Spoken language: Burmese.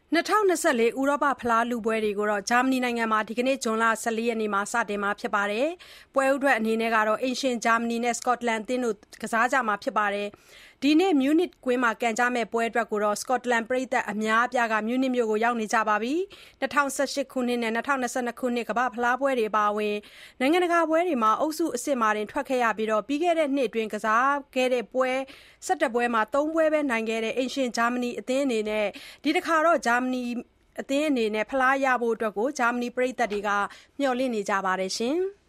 2024 ဥရောပဖလားလုပွဲတွေကိုဂျာမနီနိုင်ငံမှာဒီကနေ့ဇွန်လ 14 ရက်နေ့မှာစတင်မှာဖြစ်ပါတယ်။ပွဲဦးထွက်အနေနဲ့အိမ်ရှင်ဂျာမနီနဲ့ စကော့တလန်အသင်းတို့ကစားကြမှာဖြစ်ပါတယ်။ ဒီနေ့မြူးနစ်ကွင်းမှာကန်ကြမယ့်ပွဲအတွက်စကော့တလန်ပရိသတ်အများအပြားမြူးနစ်မြို့ကိုရောက်နေကြပါပြီ။ 2018 ခုနှစ်နဲ့ 2022 ခုနှစ်ကမ္ဘာ့ဖလားပွဲတွေအပါအဝင် နိုင်ငံတကာပွဲတွေမှာအုပ်စုအဆင့်မှာတင်ထွက်ခဲ့ရပြီးပြီးခဲ့တဲ့နှစ်အတွင်းကစားခဲ့တဲ့ပွဲ 11 ပွဲမှာ 3 ပွဲပဲနိုင်ခဲ့တဲ့အိမ်ရှင်ဂျာမနီအသင်းအနေနဲ့ဒီတခါဂျာမနီအသင်းအနေနဲ့ဖလားရဖို့ဂျာမနီပရိသတ်တွေကမျှော်လင့်နေကြပါတယ်။